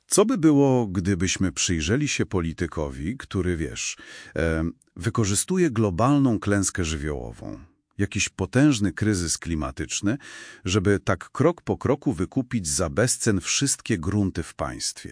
Co by było, gdybyśmy przyjrzeli się politykowi, który, wiesz, wykorzystuje globalną klęskę żywiołową, jakiś potężny kryzys klimatyczny, żeby tak krok po kroku wykupić za bezcen wszystkie grunty w państwie,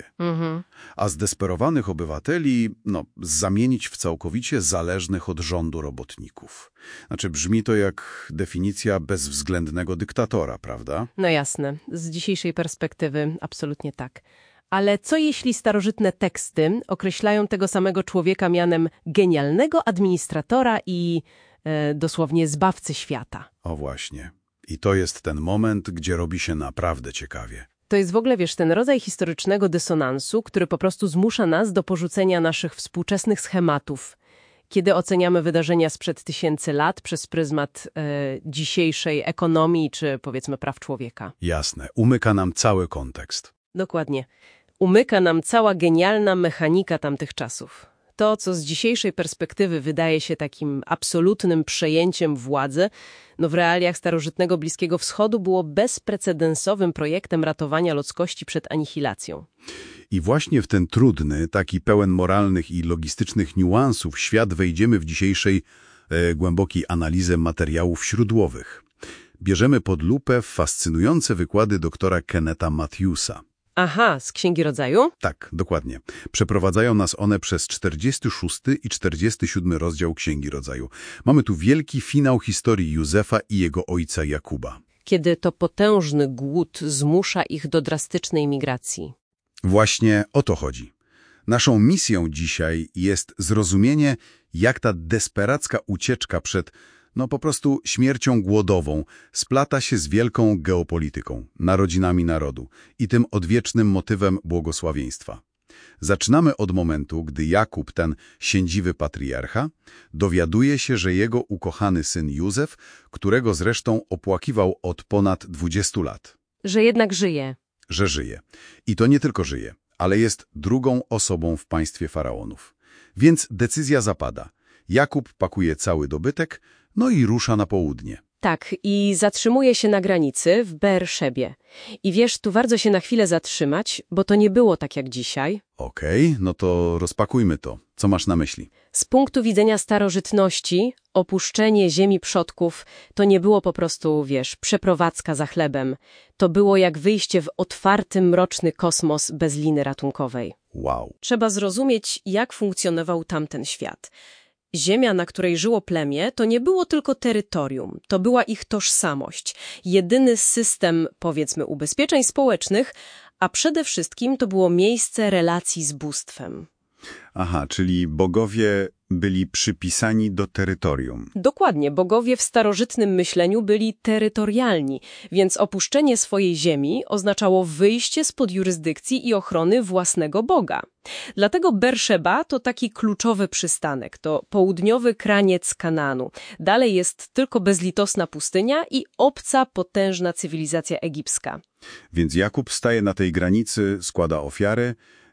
a zdesperowanych obywateli, zamienić w całkowicie zależnych od rządu robotników. Znaczy, brzmi to jak definicja bezwzględnego dyktatora, prawda? No jasne, z dzisiejszej perspektywy absolutnie tak. Ale co jeśli starożytne teksty określają tego samego człowieka mianem genialnego administratora i dosłownie zbawcy świata? O właśnie. I to jest ten moment, gdzie robi się naprawdę ciekawie. To jest w ogóle, wiesz, ten rodzaj historycznego dysonansu, który po prostu zmusza nas do porzucenia naszych współczesnych schematów, kiedy oceniamy wydarzenia sprzed tysięcy lat przez pryzmat dzisiejszej ekonomii czy, powiedzmy, praw człowieka. Jasne. Umyka nam cały kontekst. Dokładnie. Umyka nam cała genialna mechanika tamtych czasów. To, co z dzisiejszej perspektywy wydaje się takim absolutnym przejęciem władzy, w realiach starożytnego Bliskiego Wschodu było bezprecedensowym projektem ratowania ludzkości przed anihilacją. I właśnie w ten trudny, taki pełen moralnych i logistycznych niuansów świat wejdziemy w dzisiejszej głębokiej analizę materiałów źródłowych. Bierzemy pod lupę fascynujące wykłady doktora Kennetha Matthewsa. Aha, z Księgi Rodzaju? Tak, dokładnie. Przeprowadzają nas one przez 46 i 47 rozdział Księgi Rodzaju. Mamy tu wielki finał historii Józefa i jego ojca Jakuba. Kiedy to potężny głód zmusza ich do drastycznej migracji. Właśnie o to chodzi. Naszą misją dzisiaj jest zrozumienie, jak ta desperacka ucieczka przed po prostu śmiercią głodową splata się z wielką geopolityką, narodzinami narodu i tym odwiecznym motywem błogosławieństwa. Zaczynamy od momentu, gdy Jakub, ten sędziwy patriarcha, dowiaduje się, że jego ukochany syn Józef, którego zresztą opłakiwał od ponad 20 lat. Że jednak żyje. Że żyje. I to nie tylko żyje, ale jest drugą osobą w państwie faraonów. Więc decyzja zapada. Jakub pakuje cały dobytek, i rusza na południe. Tak, i zatrzymuje się na granicy w Beerszebie. I wiesz, tu warto się na chwilę zatrzymać, bo to nie było tak jak dzisiaj. Okej, to rozpakujmy to. Co masz na myśli? Z punktu widzenia starożytności, opuszczenie ziemi przodków to nie było po prostu, wiesz, przeprowadzka za chlebem. To było jak wyjście w otwarty, mroczny kosmos bez liny ratunkowej. Wow. Trzeba zrozumieć, jak funkcjonował tamten świat. Ziemia, na której żyło plemię, to nie było tylko terytorium, to była ich tożsamość, jedyny system, powiedzmy, ubezpieczeń społecznych, a przede wszystkim to było miejsce relacji z bóstwem. Aha, czyli bogowie byli przypisani do terytorium. Dokładnie, bogowie w starożytnym myśleniu byli terytorialni, więc opuszczenie swojej ziemi oznaczało wyjście spod jurysdykcji i ochrony własnego Boga. Dlatego Beerszeba to taki kluczowy przystanek, to południowy kraniec Kanaanu. Dalej jest tylko bezlitosna pustynia i obca, potężna cywilizacja egipska. Więc Jakub staje na tej granicy, składa ofiary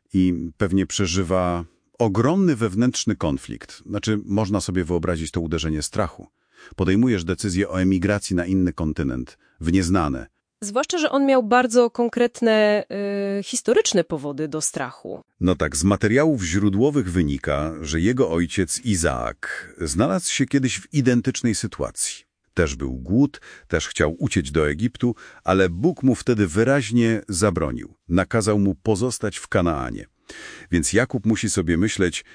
i pewnie przeżywa ogromny wewnętrzny konflikt. Znaczy, można sobie wyobrazić to uderzenie strachu. Podejmujesz decyzję o emigracji na inny kontynent, w nieznane. Zwłaszcza, że on miał bardzo konkretne, historyczne powody do strachu. No tak, z materiałów źródłowych wynika, że jego ojciec Izaak znalazł się kiedyś w identycznej sytuacji. Też był głód, też chciał uciec do Egiptu, ale Bóg mu wtedy wyraźnie zabronił. Nakazał mu pozostać w Kanaanie. Więc Jakub musi sobie myśleć,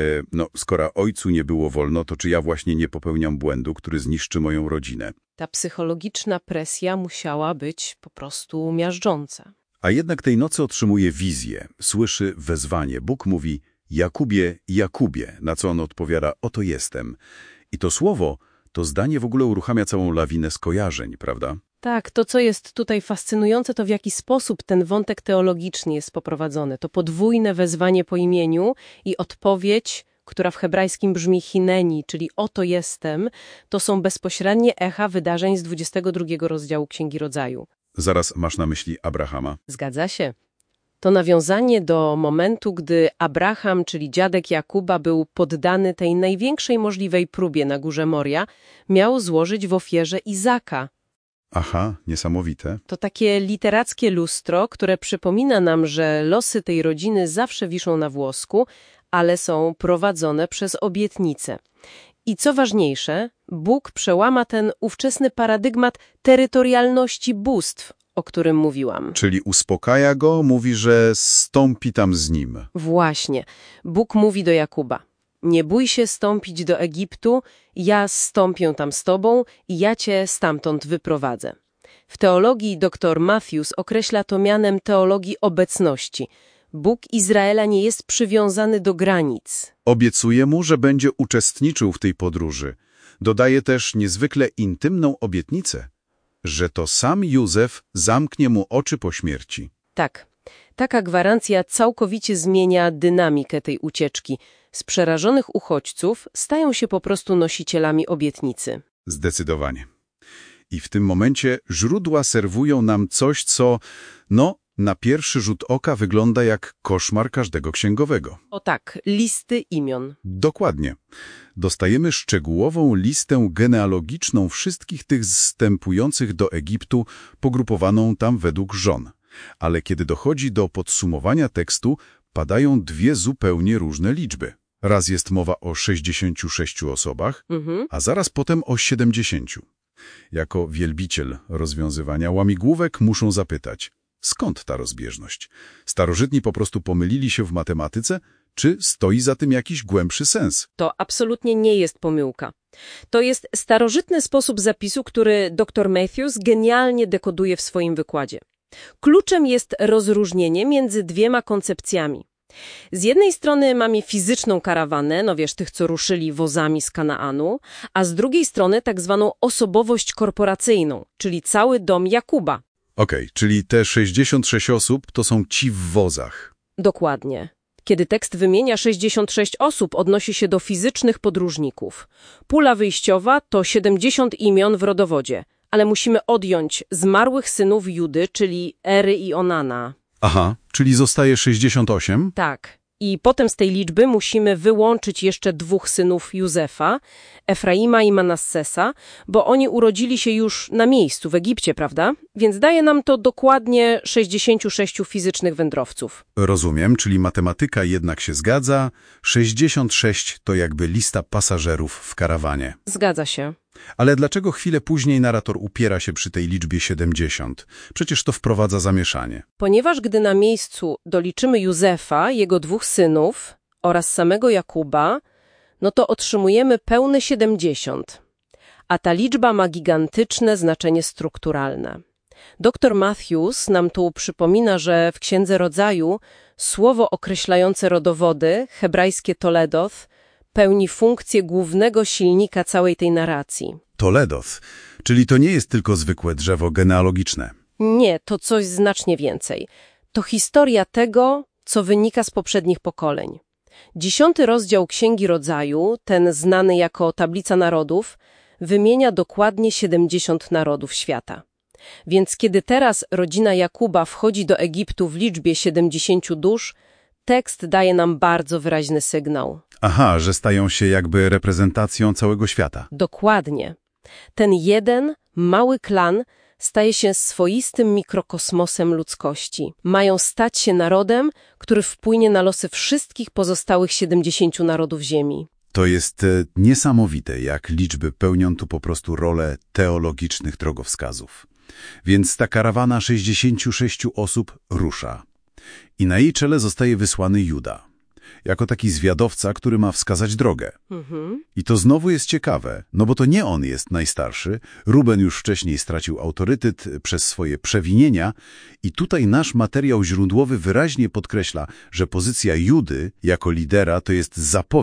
skoro ojcu nie było wolno, to czy ja właśnie nie popełniam błędu, który zniszczy moją rodzinę? Ta psychologiczna presja musiała być po prostu miażdżąca. A jednak tej nocy otrzymuje wizję, słyszy wezwanie. Bóg mówi: Jakubie, Jakubie, na co on odpowiada: oto jestem. I to słowo, to zdanie w ogóle uruchamia całą lawinę skojarzeń, prawda? Tak, to co jest tutaj fascynujące, to w jaki sposób ten wątek teologiczny jest poprowadzony. To podwójne wezwanie po imieniu i odpowiedź, która w hebrajskim brzmi hineni, czyli oto jestem, to są bezpośrednie echa wydarzeń z 22 rozdziału Księgi Rodzaju. Zaraz masz na myśli Abrahama? Zgadza się. To nawiązanie do momentu, gdy Abraham, czyli dziadek Jakuba, był poddany tej największej możliwej próbie na górze Moria, miał złożyć w ofierze Izaka. Aha, niesamowite. To takie literackie lustro, które przypomina nam, że losy tej rodziny zawsze wiszą na włosku, ale są prowadzone przez obietnicę. I co ważniejsze, Bóg przełama ten ówczesny paradygmat terytorialności bóstw, o którym mówiłam. Czyli uspokaja go, mówi, że stąpi tam z nim. Właśnie. Bóg mówi do Jakuba: nie bój się stąpić do Egiptu, ja zstąpię tam z tobą i ja cię stamtąd wyprowadzę. W teologii dr Matthews określa to mianem teologii obecności. Bóg Izraela nie jest przywiązany do granic. Obiecuje mu, że będzie uczestniczył w tej podróży. Dodaje też niezwykle intymną obietnicę, że to sam Józef zamknie mu oczy po śmierci. Tak, taka gwarancja całkowicie zmienia dynamikę tej ucieczki. Z przerażonych uchodźców stają się po prostu nosicielami obietnicy. Zdecydowanie. I w tym momencie źródła serwują nam coś, co, na pierwszy rzut oka wygląda jak koszmar każdego księgowego. O tak, listy imion. Dokładnie. Dostajemy szczegółową listę genealogiczną wszystkich tych zstępujących do Egiptu, pogrupowaną tam według żon. Ale kiedy dochodzi do podsumowania tekstu, padają dwie zupełnie różne liczby. Raz jest mowa o 66 osobach, a zaraz potem o 70. Jako wielbiciel rozwiązywania łamigłówek muszą zapytać, skąd ta rozbieżność? Starożytni po prostu pomylili się w matematyce, czy stoi za tym jakiś głębszy sens? To absolutnie nie jest pomyłka. To jest starożytny sposób zapisu, który dr Matthews genialnie dekoduje w swoim wykładzie. Kluczem jest rozróżnienie między dwiema koncepcjami. Z jednej strony mamy fizyczną karawanę, tych, co ruszyli wozami z Kanaanu, a z drugiej strony tak zwaną osobowość korporacyjną, czyli cały dom Jakuba. Okej, czyli te 66 osób to są ci w wozach. Dokładnie. Kiedy tekst wymienia 66 osób, odnosi się do fizycznych podróżników. Pula wyjściowa to 70 imion w rodowodzie, ale musimy odjąć zmarłych synów Judy, czyli Ery i Onana. Aha, czyli zostaje 68? Tak. I potem z tej liczby musimy wyłączyć jeszcze dwóch synów Józefa, Efraima i Manassesa, bo oni urodzili się już na miejscu w Egipcie, prawda? Więc daje nam to dokładnie 66 fizycznych wędrowców. Rozumiem, czyli matematyka jednak się zgadza. 66 to jakby lista pasażerów w karawanie. Zgadza się. Ale dlaczego chwilę później narrator upiera się przy tej liczbie 70? Przecież to wprowadza zamieszanie. Ponieważ gdy na miejscu doliczymy Józefa, jego dwóch synów oraz samego Jakuba, to otrzymujemy pełne 70. A ta liczba ma gigantyczne znaczenie strukturalne. Dr Matthews nam tu przypomina, że w Księdze Rodzaju słowo określające rodowody, hebrajskie Toledoth, pełni funkcję głównego silnika całej tej narracji. Toledoth, czyli to nie jest tylko zwykłe drzewo genealogiczne. Nie, to coś znacznie więcej. To historia tego, co wynika z poprzednich pokoleń. 10 rozdział Księgi Rodzaju, ten znany jako Tablica Narodów, wymienia dokładnie 70 narodów świata. Więc kiedy teraz rodzina Jakuba wchodzi do Egiptu w liczbie 70 dusz, tekst daje nam bardzo wyraźny sygnał. Aha, że stają się jakby reprezentacją całego świata. Dokładnie. Ten jeden, mały klan staje się swoistym mikrokosmosem ludzkości. Mają stać się narodem, który wpłynie na losy wszystkich pozostałych 70 narodów ziemi. To jest niesamowite, jak liczby pełnią tu po prostu rolę teologicznych drogowskazów. Więc ta karawana 66 osób rusza. I na jej czele zostaje wysłany Juda, jako taki zwiadowca, który ma wskazać drogę. I to znowu jest ciekawe, bo to nie on jest najstarszy. Ruben już wcześniej stracił autorytet przez swoje przewinienia i tutaj nasz materiał źródłowy wyraźnie podkreśla, że pozycja Judy jako lidera to jest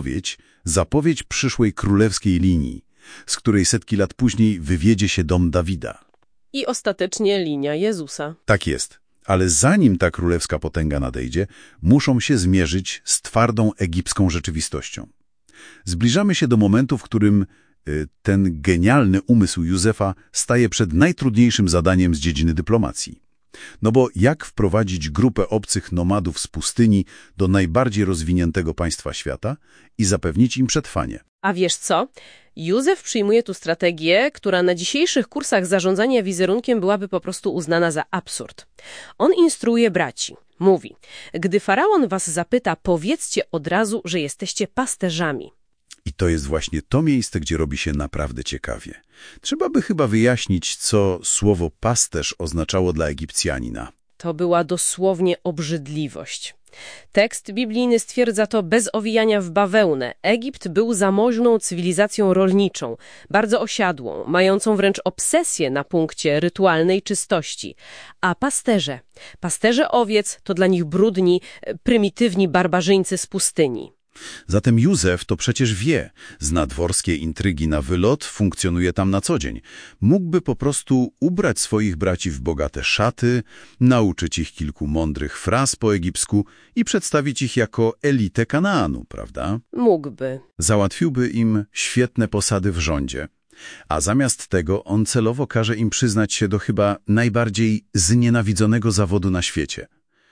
zapowiedź przyszłej królewskiej linii, z której setki lat później wywiedzie się dom Dawida. I ostatecznie linia Jezusa. Tak jest. Ale zanim ta królewska potęga nadejdzie, muszą się zmierzyć z twardą egipską rzeczywistością. Zbliżamy się do momentu, w którym ten genialny umysł Józefa staje przed najtrudniejszym zadaniem z dziedziny dyplomacji. Bo jak wprowadzić grupę obcych nomadów z pustyni do najbardziej rozwiniętego państwa świata i zapewnić im przetrwanie? A wiesz co? Józef przyjmuje tu strategię, która na dzisiejszych kursach zarządzania wizerunkiem byłaby po prostu uznana za absurd. On instruuje braci. Mówi, gdy faraon was zapyta, powiedzcie od razu, że jesteście pasterzami. I to jest właśnie to miejsce, gdzie robi się naprawdę ciekawie. Trzeba by chyba wyjaśnić, co słowo pasterz oznaczało dla Egipcjanina. To była dosłownie obrzydliwość. Tekst biblijny stwierdza to bez owijania w bawełnę. Egipt był zamożną cywilizacją rolniczą, bardzo osiadłą, mającą wręcz obsesję na punkcie rytualnej czystości. A pasterze owiec to dla nich brudni, prymitywni barbarzyńcy z pustyni. Zatem Józef to przecież wie, zna dworskie intrygi na wylot, funkcjonuje tam na co dzień. Mógłby po prostu ubrać swoich braci w bogate szaty, nauczyć ich kilku mądrych fraz po egipsku i przedstawić ich jako elitę Kanaanu, prawda? Mógłby. Załatwiłby im świetne posady w rządzie. A zamiast tego on celowo każe im przyznać się do chyba najbardziej znienawidzonego zawodu na świecie.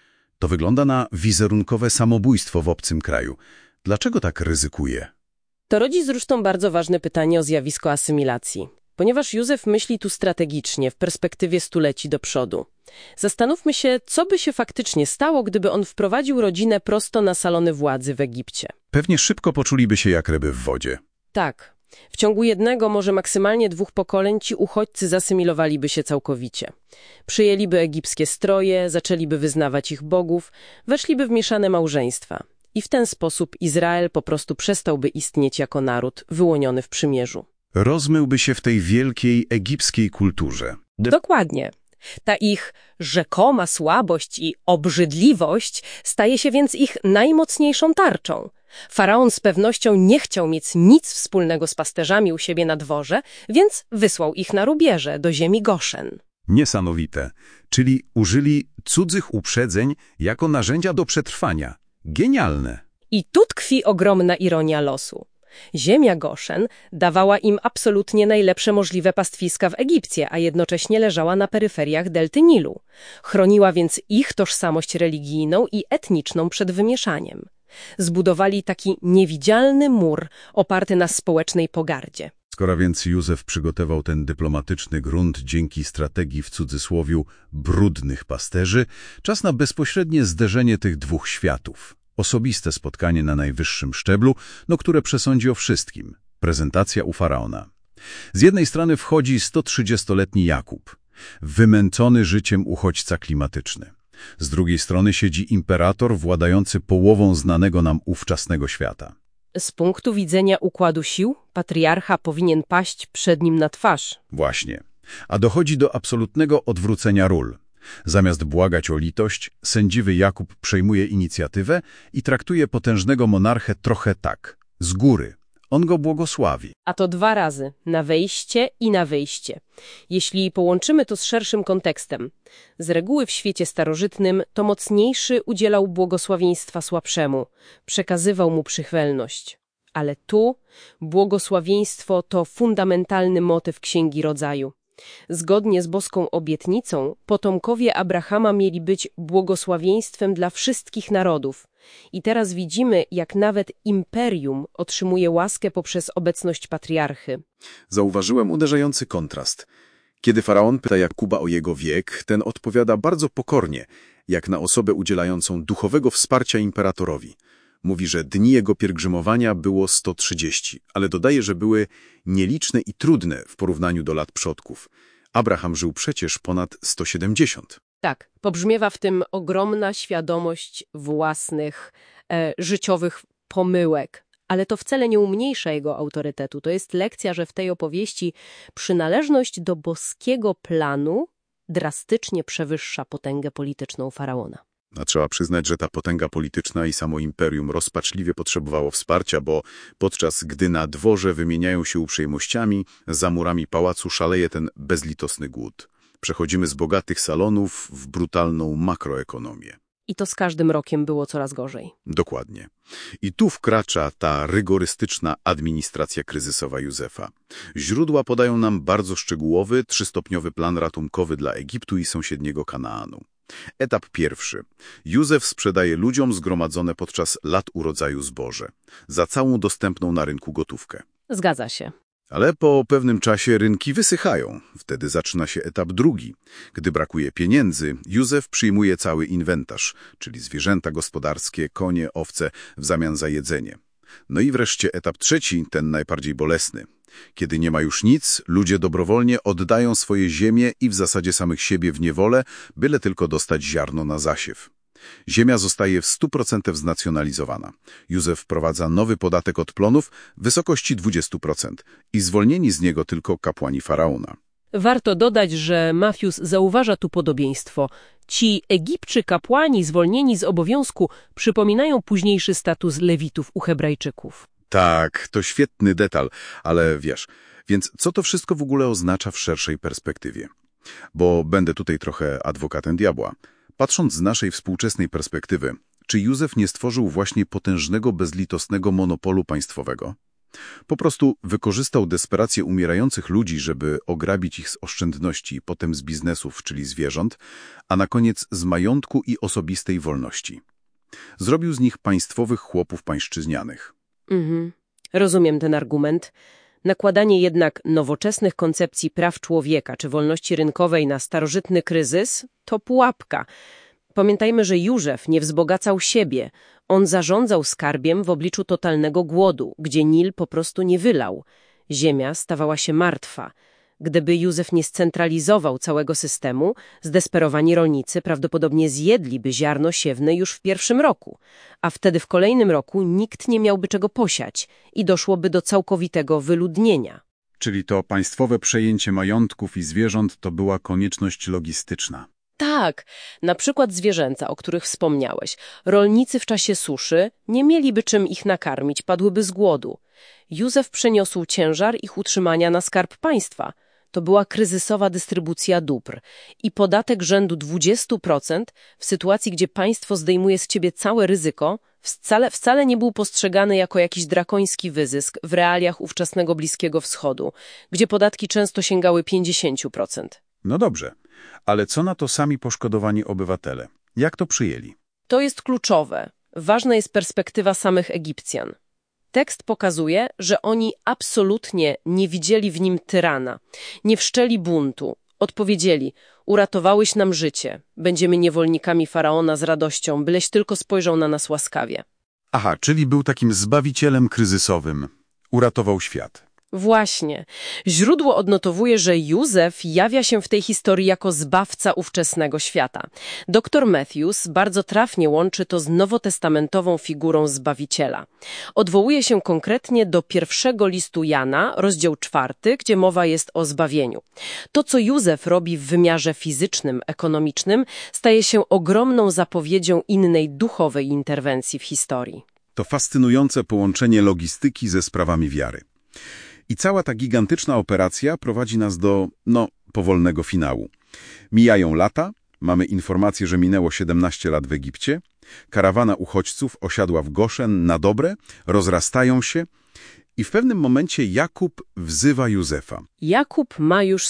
To wygląda na wizerunkowe samobójstwo w obcym kraju. Dlaczego tak ryzykuje? To rodzi zresztą bardzo ważne pytanie o zjawisko asymilacji. Ponieważ Józef myśli tu strategicznie, w perspektywie stuleci do przodu. Zastanówmy się, co by się faktycznie stało, gdyby on wprowadził rodzinę prosto na salony władzy w Egipcie. Pewnie szybko poczuliby się jak ryby w wodzie. Tak. W ciągu jednego, może maksymalnie 2 pokoleń ci uchodźcy zasymilowaliby się całkowicie. Przyjęliby egipskie stroje, zaczęliby wyznawać ich bogów, weszliby w mieszane małżeństwa. I w ten sposób Izrael po prostu przestałby istnieć jako naród wyłoniony w przymierzu. Rozmyłby się w tej wielkiej egipskiej kulturze. Dokładnie. Ta ich rzekoma słabość i obrzydliwość staje się więc ich najmocniejszą tarczą. Faraon z pewnością nie chciał mieć nic wspólnego z pasterzami u siebie na dworze, więc wysłał ich na rubieże, do ziemi Goszen. Niesamowite. Czyli użyli cudzych uprzedzeń jako narzędzia do przetrwania. Genialne. I tu tkwi ogromna ironia losu. Ziemia Goszen dawała im absolutnie najlepsze możliwe pastwiska w Egipcie, a jednocześnie leżała na peryferiach delty Nilu. Chroniła więc ich tożsamość religijną i etniczną przed wymieszaniem. Zbudowali taki niewidzialny mur oparty na społecznej pogardzie. Skoro więc Józef przygotował ten dyplomatyczny grunt dzięki strategii w cudzysłowiu brudnych pasterzy, czas na bezpośrednie zderzenie tych dwóch światów. Osobiste spotkanie na najwyższym szczeblu, które przesądzi o wszystkim. Prezentacja u faraona. Z jednej strony wchodzi 130-letni Jakub, wymęczony życiem uchodźca klimatyczny. Z drugiej strony siedzi imperator władający połową znanego nam ówczesnego świata. Z punktu widzenia układu sił, patriarcha powinien paść przed nim na twarz. Właśnie. A dochodzi do absolutnego odwrócenia ról. Zamiast błagać o litość, sędziwy Jakub przejmuje inicjatywę i traktuje potężnego monarchę trochę tak, z góry. On go błogosławi. A to 2 razy, na wejście i na wyjście. Jeśli połączymy to z szerszym kontekstem, z reguły w świecie starożytnym to mocniejszy udzielał błogosławieństwa słabszemu, przekazywał mu przychwalność. Ale tu błogosławieństwo to fundamentalny motyw Księgi Rodzaju. Zgodnie z boską obietnicą, potomkowie Abrahama mieli być błogosławieństwem dla wszystkich narodów. I teraz widzimy, jak nawet imperium otrzymuje łaskę poprzez obecność patriarchy. Zauważyłem uderzający kontrast. Kiedy faraon pyta Jakuba o jego wiek, ten odpowiada bardzo pokornie, jak na osobę udzielającą duchowego wsparcia imperatorowi. Mówi, że dni jego pielgrzymowania było 130, ale dodaje, że były nieliczne i trudne w porównaniu do lat przodków. Abraham żył przecież ponad 170. Tak, pobrzmiewa w tym ogromna świadomość własnych życiowych pomyłek. Ale to wcale nie umniejsza jego autorytetu. To jest lekcja, że w tej opowieści przynależność do boskiego planu drastycznie przewyższa potęgę polityczną faraona. A trzeba przyznać, że ta potęga polityczna i samo imperium rozpaczliwie potrzebowało wsparcia, bo podczas gdy na dworze wymieniają się uprzejmościami, za murami pałacu szaleje ten bezlitosny głód. Przechodzimy z bogatych salonów w brutalną makroekonomię. I to z każdym rokiem było coraz gorzej. Dokładnie. I tu wkracza ta rygorystyczna administracja kryzysowa Józefa. Źródła podają nam bardzo szczegółowy, 3-stopniowy plan ratunkowy dla Egiptu i sąsiedniego Kanaanu. Etap pierwszy. Józef sprzedaje ludziom zgromadzone podczas lat urodzaju zboże za całą dostępną na rynku gotówkę. Zgadza się. Ale po pewnym czasie rynki wysychają. Wtedy zaczyna się etap drugi. Gdy brakuje pieniędzy, Józef przyjmuje cały inwentarz, czyli zwierzęta gospodarskie, konie, owce w zamian za jedzenie. No i wreszcie etap trzeci, ten najbardziej bolesny. Kiedy nie ma już nic, ludzie dobrowolnie oddają swoje ziemie i w zasadzie samych siebie w niewolę, byle tylko dostać ziarno na zasiew. Ziemia zostaje w 100% znacjonalizowana. Józef wprowadza nowy podatek od plonów w wysokości 20% i zwolnieni z niego tylko kapłani faraona. Warto dodać, że Matthews zauważa tu podobieństwo. Ci Egipczy kapłani zwolnieni z obowiązku przypominają późniejszy status Lewitów u Hebrajczyków. Tak, to świetny detal, ale wiesz, więc co to wszystko w ogóle oznacza w szerszej perspektywie? Bo będę tutaj trochę adwokatem diabła. Patrząc z naszej współczesnej perspektywy, czy Józef nie stworzył właśnie potężnego, bezlitosnego monopolu państwowego? Po prostu wykorzystał desperację umierających ludzi, żeby ograbić ich z oszczędności, potem z biznesów, czyli zwierząt, a na koniec z majątku i osobistej wolności. Zrobił z nich państwowych chłopów pańszczyźnianych. Rozumiem ten argument. Nakładanie jednak nowoczesnych koncepcji praw człowieka czy wolności rynkowej na starożytny kryzys to pułapka. Pamiętajmy, że Józef nie wzbogacał siebie. On zarządzał skarbiem w obliczu totalnego głodu, gdzie Nil po prostu nie wylał. Ziemia stawała się martwa. Gdyby Józef nie scentralizował całego systemu, zdesperowani rolnicy prawdopodobnie zjedliby ziarno siewne już w pierwszym roku, a wtedy w kolejnym roku nikt nie miałby czego posiać i doszłoby do całkowitego wyludnienia. Czyli to państwowe przejęcie majątków i zwierząt to była konieczność logistyczna. Tak, na przykład zwierzęta, o których wspomniałeś. Rolnicy w czasie suszy nie mieliby czym ich nakarmić, padłyby z głodu. Józef przeniósł ciężar ich utrzymania na skarb państwa. To była kryzysowa dystrybucja dóbr i podatek rzędu 20% w sytuacji, gdzie państwo zdejmuje z ciebie całe ryzyko, wcale nie był postrzegany jako jakiś drakoński wyzysk w realiach ówczesnego Bliskiego Wschodu, gdzie podatki często sięgały 50%. No dobrze, ale co na to sami poszkodowani obywatele? Jak to przyjęli? To jest kluczowe. Ważna jest perspektywa samych Egipcjan. Tekst pokazuje, że oni absolutnie nie widzieli w nim tyrana, nie wszczęli buntu. Odpowiedzieli: uratowałeś nam życie, będziemy niewolnikami faraona z radością, byleś tylko spojrzał na nas łaskawie. Aha, czyli był takim zbawicielem kryzysowym. Uratował świat. Właśnie. Źródło odnotowuje, że Józef jawia się w tej historii jako zbawca ówczesnego świata. Dr Matthews bardzo trafnie łączy to z nowotestamentową figurą Zbawiciela. Odwołuje się konkretnie do pierwszego listu Jana, rozdział 4, gdzie mowa jest o zbawieniu. To, co Józef robi w wymiarze fizycznym, ekonomicznym, staje się ogromną zapowiedzią innej duchowej interwencji w historii. To fascynujące połączenie logistyki ze sprawami wiary. I cała ta gigantyczna operacja prowadzi nas do, powolnego finału. Mijają lata, mamy informację, że minęło 17 lat w Egipcie, karawana uchodźców osiadła w Goszen na dobre, rozrastają się i w pewnym momencie Jakub wzywa Józefa. Jakub ma już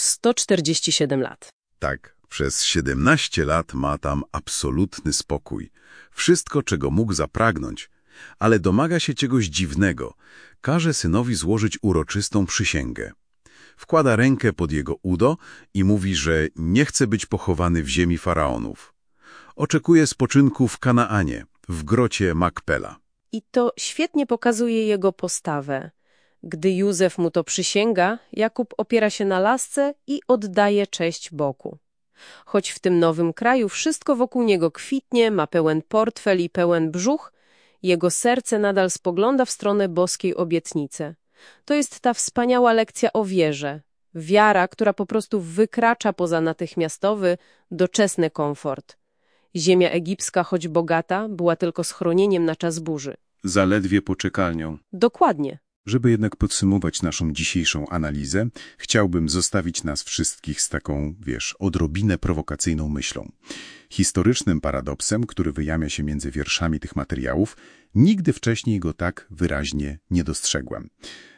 147 lat. Tak, przez 17 lat ma tam absolutny spokój. Wszystko, czego mógł zapragnąć, ale domaga się czegoś dziwnego. Każe synowi złożyć uroczystą przysięgę. Wkłada rękę pod jego udo i mówi, że nie chce być pochowany w ziemi faraonów. Oczekuje spoczynku w Kanaanie, w grocie Makpela. I to świetnie pokazuje jego postawę. Gdy Józef mu to przysięga, Jakub opiera się na lasce i oddaje cześć Bogu. Choć w tym nowym kraju wszystko wokół niego kwitnie, ma pełen portfel i pełen brzuch, jego serce nadal spogląda w stronę boskiej obietnicy. To jest ta wspaniała lekcja o wierze. Wiara, która po prostu wykracza poza natychmiastowy, doczesny komfort. Ziemia egipska, choć bogata, była tylko schronieniem na czas burzy. Zaledwie poczekalnią. Dokładnie. Żeby jednak podsumować naszą dzisiejszą analizę, chciałbym zostawić nas wszystkich z taką, odrobinę prowokacyjną myślą. Historycznym paradoksem, który wyjawia się między wierszami tych materiałów, nigdy wcześniej go tak wyraźnie nie dostrzegłem.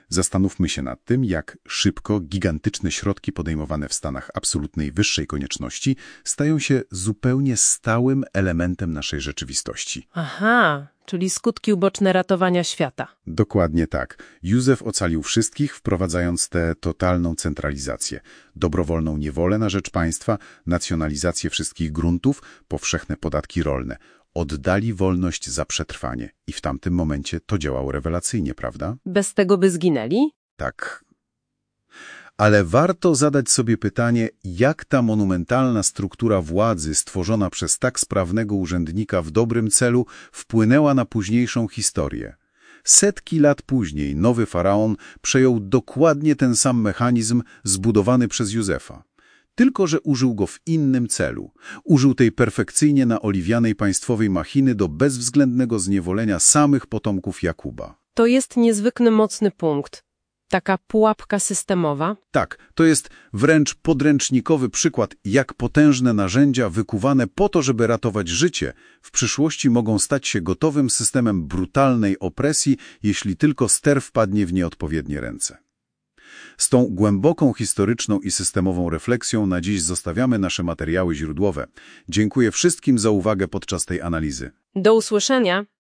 Zastanówmy się nad tym, jak szybko gigantyczne środki podejmowane w stanach absolutnej wyższej konieczności stają się zupełnie stałym elementem naszej rzeczywistości. Aha, czyli skutki uboczne ratowania świata. Dokładnie tak. Józef ocalił wszystkich, wprowadzając tę totalną centralizację. Dobrowolną niewolę na rzecz państwa, nacjonalizację wszystkich gruntów, powszechne podatki rolne. Oddali wolność za przetrwanie. I w tamtym momencie to działało rewelacyjnie, prawda? Bez tego by zginęli? Tak. Ale warto zadać sobie pytanie, jak ta monumentalna struktura władzy stworzona przez tak sprawnego urzędnika w dobrym celu wpłynęła na późniejszą historię. Setki lat później nowy faraon przejął dokładnie ten sam mechanizm zbudowany przez Józefa. Tylko że użył go w innym celu. Użył tej perfekcyjnie naoliwianej państwowej machiny do bezwzględnego zniewolenia samych potomków Jakuba. To jest niezwykle mocny punkt. Taka pułapka systemowa. Tak, to jest wręcz podręcznikowy przykład, jak potężne narzędzia wykuwane po to, żeby ratować życie, w przyszłości mogą stać się gotowym systemem brutalnej opresji, jeśli tylko ster wpadnie w nieodpowiednie ręce. Z tą głęboką historyczną i systemową refleksją na dziś zostawiamy nasze materiały źródłowe. Dziękuję wszystkim za uwagę podczas tej analizy. Do usłyszenia.